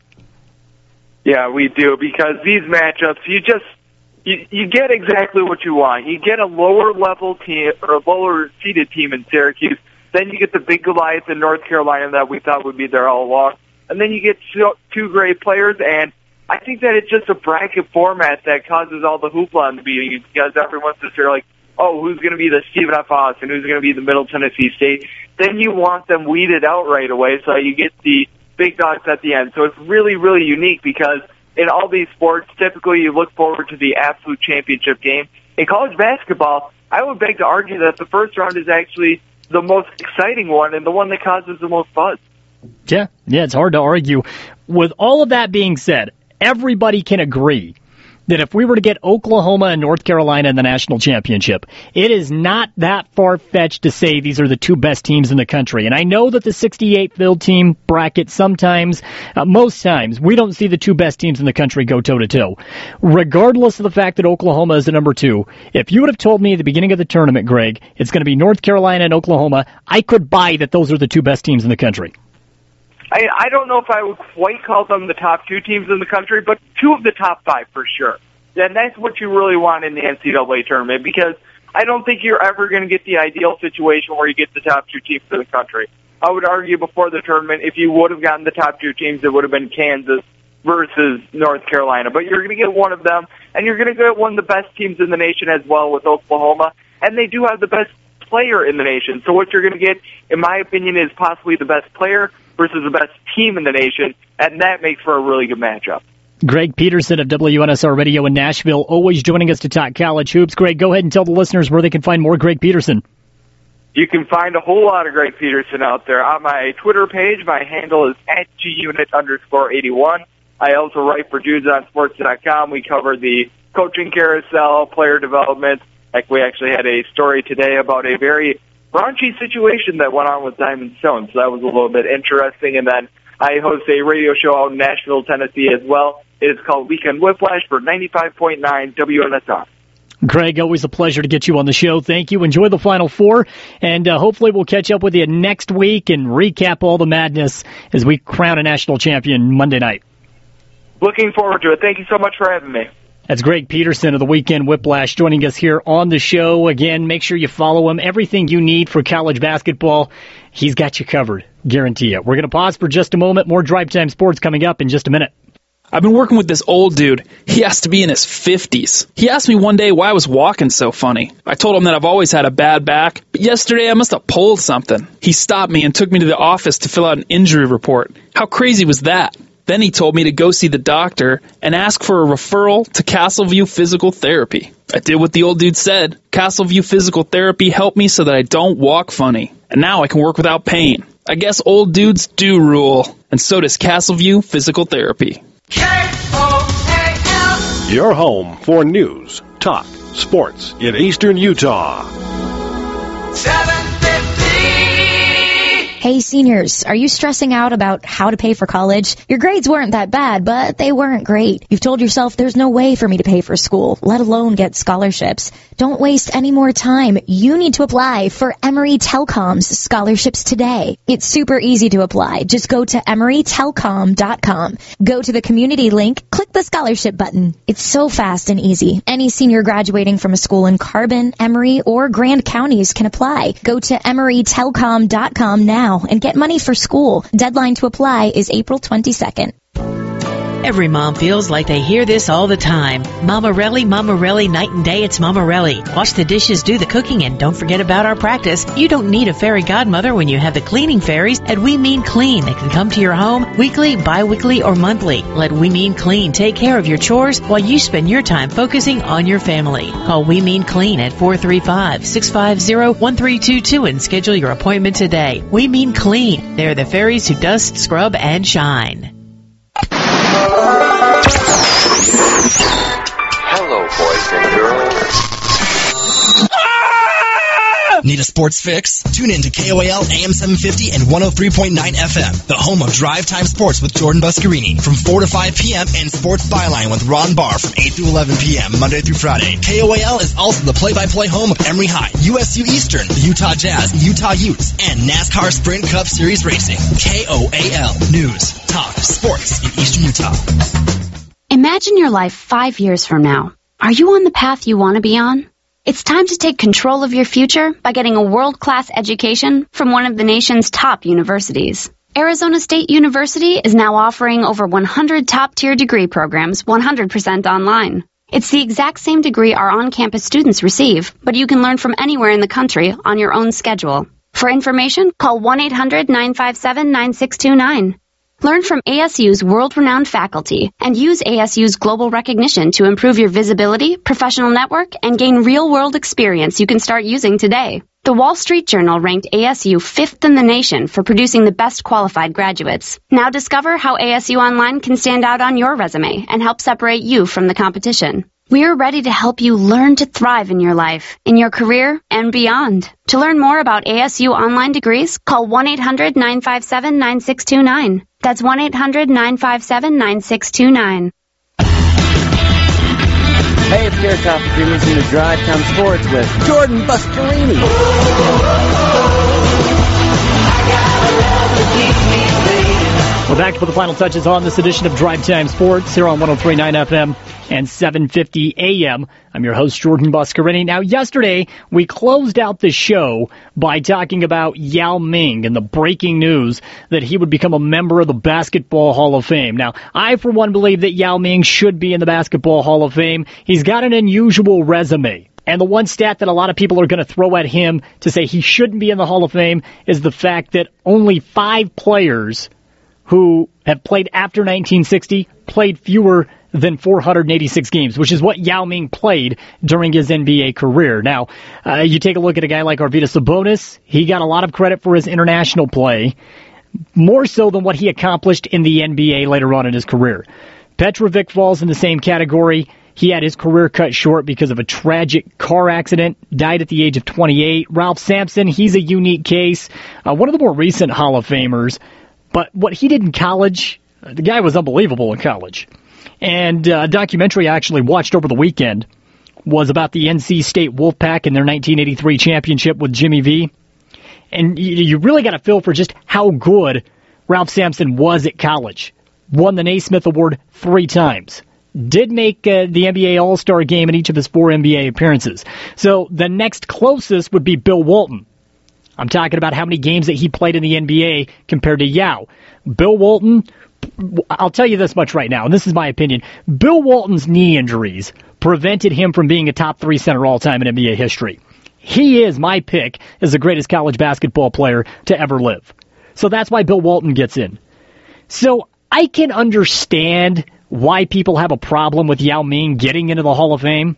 Yeah, we do, because these matchups, you just, you, you get exactly what you want. You get a lower level team, or a lower seeded team in Syracuse. Then you get the big Goliath in North Carolina that we thought would be there all along. And then you get two great players, and I think that it's just a bracket format that causes all the hoopla in the beginning, because everyone's just there like, oh, who's going to be the Stephen F. Austin, who's going to be the Middle Tennessee State. Then you want them weeded out right away so you get the big dogs at the end. So it's really, really unique, because in all these sports, typically you look forward to the absolute championship game. In college basketball, I would beg to argue that the first round is actually the most exciting one and the one that causes the most buzz. Yeah, yeah, it's hard to argue. With all of that being said, everybody can agree that if we were to get Oklahoma and North Carolina in the national championship, it is not that far-fetched to say these are the two best teams in the country. And I know that the sixty-eight field team bracket sometimes, uh, most times, we don't see the two best teams in the country go toe-to-toe. Regardless of the fact that Oklahoma is the number two, if you would have told me at the beginning of the tournament, Greg, it's going to be North Carolina and Oklahoma, I could buy that those are the two best teams in the country. I, I don't know if I would quite call them the top two teams in the country, but two of the top five for sure. And that's what you really want in the N C double A tournament, because I don't think you're ever going to get the ideal situation where you get the top two teams in the country. I would argue before the tournament, if you would have gotten the top two teams, it would have been Kansas versus North Carolina. But you're going to get one of them, and you're going to get one of the best teams in the nation as well with Oklahoma, and they do have the best player in the nation. So what you're going to get, in my opinion, is possibly the best player versus the best team in the nation, and that makes for a really good matchup. Greg Peterson of W N S R Radio in Nashville, always joining us to talk college hoops. Greg, go ahead and tell the listeners where they can find more Greg Peterson. You can find a whole lot of Greg Peterson out there. On my Twitter page, my handle is at gunit underscore 81. I also write for dudes on sports dot com. We cover the coaching carousel, player development. Like, we actually had a story today about a very raunchy situation that went on with Diamond Stone, so that was a little bit interesting. And then I host a radio show out in Nashville, Tennessee as well. It is called Weekend Whiplash for ninety-five point nine W N S R. Greg, always a pleasure to get you on the show. Thank you. Enjoy the Final Four, and uh, hopefully we'll catch up with you next week and recap all the madness as we crown a national champion Monday night. Looking forward to it. Thank you so much for having me. That's Greg Peterson of the Weekend Whiplash joining us here on the show. Again, make sure you follow him. Everything you need for college basketball, he's got you covered. Guarantee it. We're going to pause for just a moment. More Drive Time Sports coming up in just a minute. I've been working with this old dude. He has to be in his fifties. He asked me one day why I was walking so funny. I told him that I've always had a bad back, but yesterday I must have pulled something. He stopped me and took me to the office to fill out an injury report. How crazy was that? Then he told me to go see the doctor and ask for a referral to Castleview Physical Therapy. I did what the old dude said. Castleview Physical Therapy helped me so that I don't walk funny. And now I can work without pain. I guess old dudes do rule. And so does Castleview Physical Therapy. Your home for news, talk, sports in Eastern Utah. Hey seniors, are you stressing out about how to pay for college? Your grades weren't that bad, but they weren't great. You've told yourself there's no way for me to pay for school, let alone get scholarships. Don't waste any more time. You need to apply for Emory Telcom's scholarships today. It's super easy to apply. Just go to emory telcom dot com. Go to the community link, click the scholarship button. It's so fast and easy. Any senior graduating from a school in Carbon, Emory, or Grand counties can apply. Go to emory telcom dot com now and get money for school. Deadline to apply is April twenty-second. Every mom feels like they hear this all the time. Mamarelli, Mamarelli, night and day, it's Mamarelli. Wash the dishes, do the cooking, and don't forget about our practice. You don't need a fairy godmother when you have the cleaning fairies at We Mean Clean. They can come to your home weekly, bi-weekly, or monthly. Let We Mean Clean take care of your chores while you spend your time focusing on your family. Call We Mean Clean at four three five, six five zero, one three two two and schedule your appointment today. We Mean Clean. They're the fairies who dust, scrub, and shine. Hello, boys and girls. Need a sports fix? Tune in to K O A L A M seven fifty and one oh three point nine F M, the home of Drive Time Sports with Jordan Buscarini from four to five p.m. and Sports Byline with Ron Barr from eight to eleven p.m. Monday through Friday. K O A L is also the play-by-play home of Emory High, U S U Eastern, the Utah Jazz, Utah Utes, and NASCAR Sprint Cup Series Racing. K O A L News, talk, sports in Eastern Utah. Imagine your life five years from now. Are you on the path you want to be on? It's time to take control of your future by getting a world-class education from one of the nation's top universities. Arizona State University is now offering over one hundred top-tier degree programs one hundred percent online. It's the exact same degree our on-campus students receive, but you can learn from anywhere in the country on your own schedule. For information, call one eight hundred, nine five seven, nine six two nine. Learn from A S U's world-renowned faculty and use A S U's global recognition to improve your visibility, professional network, and gain real-world experience you can start using today. The Wall Street Journal ranked A S U fifth in the nation for producing the best qualified graduates. Now discover how A S U Online can stand out on your resume and help separate you from the competition. We're ready to help you learn to thrive in your life, in your career, and beyond. To learn more about A S U online degrees, call one eight hundred, nine five seven, nine six two nine. That's one eight hundred, nine five seven, nine six two nine. Hey, it's Garrett Coffee. You're listening to Drive Time Sports with Jordan Buscarini. We're back to put the final touches on this edition of Drive Time Sports here on one oh three point nine F M and seven fifty A M. I'm your host, Jordan Buscarini. Now, yesterday, we closed out the show by talking about Yao Ming and the breaking news that he would become a member of the Basketball Hall of Fame. Now, I, for one, believe that Yao Ming should be in the Basketball Hall of Fame. He's got an unusual resume. And the one stat that a lot of people are going to throw at him to say he shouldn't be in the Hall of Fame is the fact that only five players who have played after nineteen sixty played fewer than four hundred eighty-six games, which is what Yao Ming played during his N B A career. Now, uh, you take a look at a guy like Arvydas Sabonis. He got a lot of credit for his international play, more so than what he accomplished in the N B A later on in his career. Petrovic falls in the same category. He had his career cut short because of a tragic car accident, died at the age of twenty-eight. Ralph Sampson, he's a unique case, uh, one of the more recent Hall of Famers. But what he did in college, the guy was unbelievable in college. And uh, a documentary I actually watched over the weekend was about the N C State Wolfpack and their nineteen eighty-three championship with Jimmy V. And you, you really got a feel for just how good Ralph Sampson was at college. Won the Naismith Award three times. Did make uh, the N B A All-Star game in each of his four N B A appearances. So the next closest would be Bill Walton. I'm talking about how many games that he played in the N B A compared to Yao. Bill Walton, I'll tell you this much right now, and this is my opinion. Bill Walton's knee injuries prevented him from being a top three center all-time in N B A history. He is my pick as the greatest college basketball player to ever live. So that's why Bill Walton gets in. So I can understand why people have a problem with Yao Ming getting into the Hall of Fame.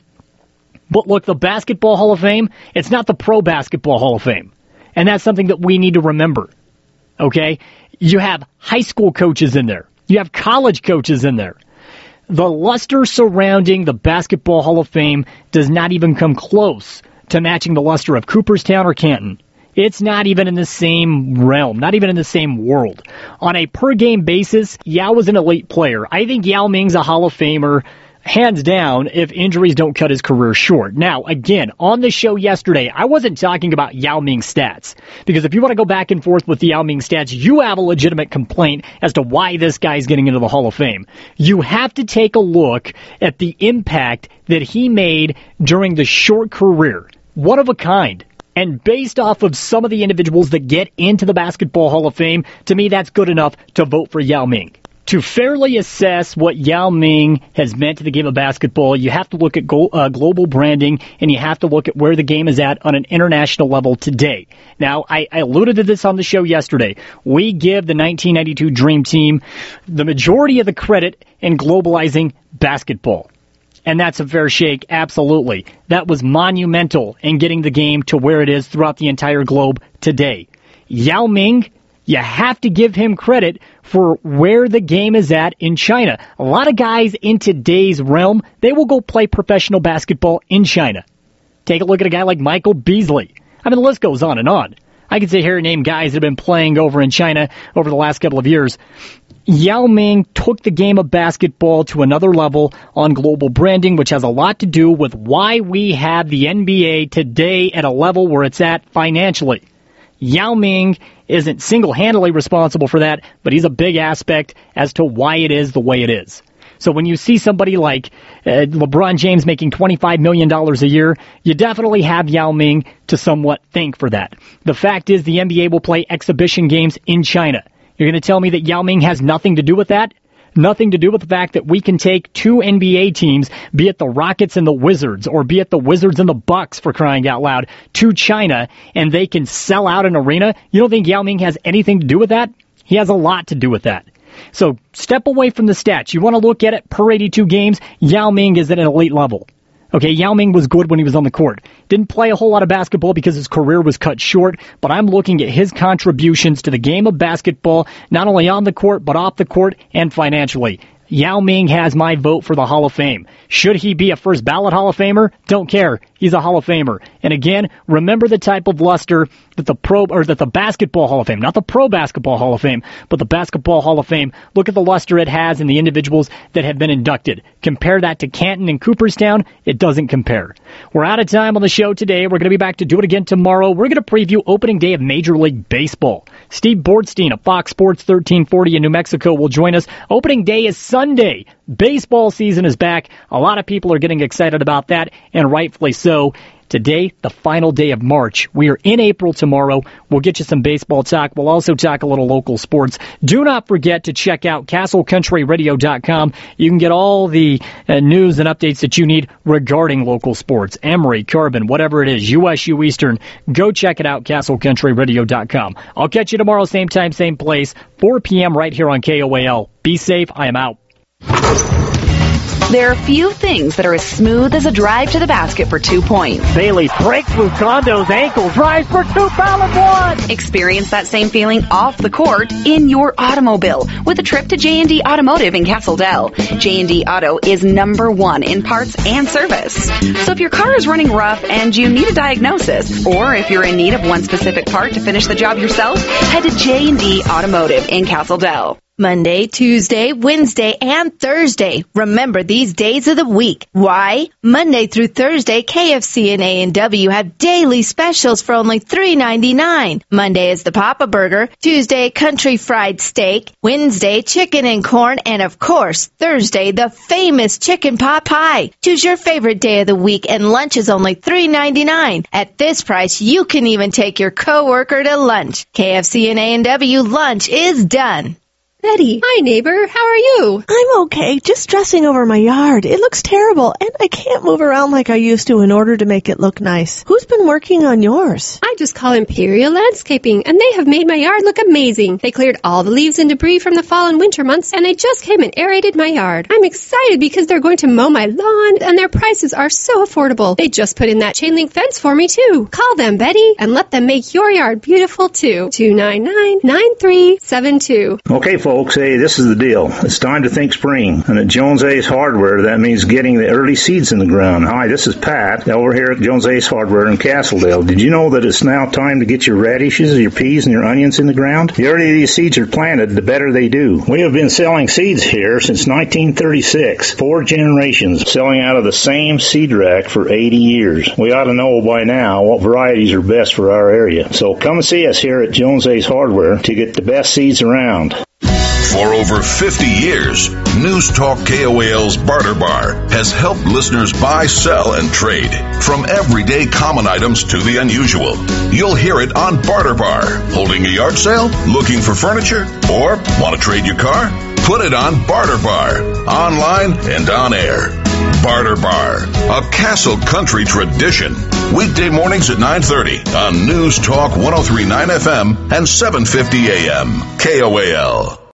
But look, the Basketball Hall of Fame, it's not the Pro Basketball Hall of Fame. And that's something that we need to remember, okay? You have high school coaches in there. You have college coaches in there. The luster surrounding the Basketball Hall of Fame does not even come close to matching the luster of Cooperstown or Canton. It's not even in the same realm, not even in the same world. On a per-game basis, Yao was an elite player. I think Yao Ming's a Hall of Famer, hands down, if injuries don't cut his career short. Now, again, on the show yesterday, I wasn't talking about Yao Ming's stats, because if you want to go back and forth with the Yao Ming stats, you have a legitimate complaint as to why this guy's getting into the Hall of Fame. You have to take a look at the impact that he made during the short career. One of a kind. And based off of some of the individuals that get into the Basketball Hall of Fame, to me, that's good enough to vote for Yao Ming. To fairly assess what Yao Ming has meant to the game of basketball, you have to look at go, uh, global branding, and you have to look at where the game is at on an international level today. Now, I, I alluded to this on the show yesterday. We give the nineteen ninety-two Dream Team the majority of the credit in globalizing basketball. And that's a fair shake, absolutely. That was monumental in getting the game to where it is throughout the entire globe today. Yao Ming, you have to give him credit for where the game is at in China. A lot of guys in today's realm, they will go play professional basketball in China. Take a look at a guy like Michael Beasley. I mean, the list goes on and on. I could sit here and name guys that have been playing over in China over the last couple of years. Yao Ming took the game of basketball to another level on global branding, which has a lot to do with why we have the N B A today at a level where it's at financially. Yao Ming isn't single-handedly responsible for that, but he's a big aspect as to why it is the way it is. So when you see somebody like uh, LeBron James making twenty-five million dollars a year, you definitely have Yao Ming to somewhat thank for that. The fact is the N B A will play exhibition games in China. You're going to tell me that Yao Ming has nothing to do with that? Nothing to do with the fact that we can take two N B A teams, be it the Rockets and the Wizards, or be it the Wizards and the Bucks, for crying out loud, to China, and they can sell out an arena? You don't think Yao Ming has anything to do with that? He has a lot to do with that. So step away from the stats. You want to look at it per eighty-two games, Yao Ming is at an elite level. Okay, Yao Ming was good when he was on the court. Didn't play a whole lot of basketball because his career was cut short, but I'm looking at his contributions to the game of basketball, not only on the court, but off the court and financially. Yao Ming has my vote for the Hall of Fame. Should he be a first ballot Hall of Famer? Don't care. He's a Hall of Famer. And again, remember the type of luster that the pro or that the Basketball Hall of Fame, not the Pro Basketball Hall of Fame, but the Basketball Hall of Fame. Look at the luster it has in the individuals that have been inducted. Compare that to Canton and Cooperstown. It doesn't compare. We're out of time on the show today. We're going to be back to do it again tomorrow. We're going to preview opening day of Major League Baseball. Steve Bortstein of Fox Sports thirteen forty in New Mexico will join us. Opening day is Sunday. Baseball season is back. A lot of people are getting excited about that, and rightfully so. Today, the final day of March. We are in April tomorrow. We'll get you some baseball talk. We'll also talk a little local sports. Do not forget to check out castle country radio dot com. You can get all the uh, news and updates that you need regarding local sports. Emory, Carbon, whatever it is, U S U Eastern. Go check it out, castle country radio dot com. I'll catch you tomorrow, same time, same place, four p.m. right here on K O A L. Be safe. I am out. There are few things that are as smooth as a drive to the basket for two points. Bailey breaks Lucando's ankle, drives for two, foul and one. Experience that same feeling off the court in your automobile with a trip to J and D Automotive in Castle Dell. J and D Auto is number one in parts and service. So if your car is running rough and you need a diagnosis, or if you're in need of one specific part to finish the job yourself, head to J and D Automotive in Castle Dell. Monday, Tuesday, Wednesday, and Thursday. Remember these days of the week. Why? Monday through Thursday, K F C and A and W have daily specials for only three ninety-nine. Monday is the Papa Burger. Tuesday, Country Fried Steak. Wednesday, Chicken and Corn. And of course, Thursday, the famous Chicken Pot Pie. Choose your favorite day of the week, and lunch is only three ninety-nine. At this price, you can even take your coworker to lunch. K F C and A and W lunch is done. Betty. Hi, neighbor. How are you? I'm okay. Just stressing over my yard. It looks terrible, and I can't move around like I used to in order to make it look nice. Who's been working on yours? I just call Imperial Landscaping, and they have made my yard look amazing. They cleared all the leaves and debris from the fall and winter months, and they just came and aerated my yard. I'm excited because they're going to mow my lawn, and their prices are so affordable. They just put in that chain link fence for me, too. Call them, Betty, and let them make your yard beautiful, too. two nine nine, nine three seven two. Okay, folks. Folks, hey, this is the deal. It's time to think spring. And at Jones Ace Hardware, that means getting the early seeds in the ground. Hi, this is Pat over here at Jones Ace Hardware in Castledale. Did you know that it's now time to get your radishes, your peas, and your onions in the ground? The earlier these seeds are planted, the better they do. We have been selling seeds here since nineteen thirty-six. Four generations selling out of the same seed rack for eighty years. We ought to know by now what varieties are best for our area. So come and see us here at Jones Ace Hardware to get the best seeds around. For over fifty years, News Talk K O A L's Barter Bar has helped listeners buy, sell, and trade. From everyday common items to the unusual. You'll hear it on Barter Bar. Holding a yard sale? Looking for furniture? Or want to trade your car? Put it on Barter Bar, online and on air. Barter Bar, a Castle Country tradition. Weekday mornings at nine thirty on News Talk one oh three point nine F M and seven fifty A M. K O A L.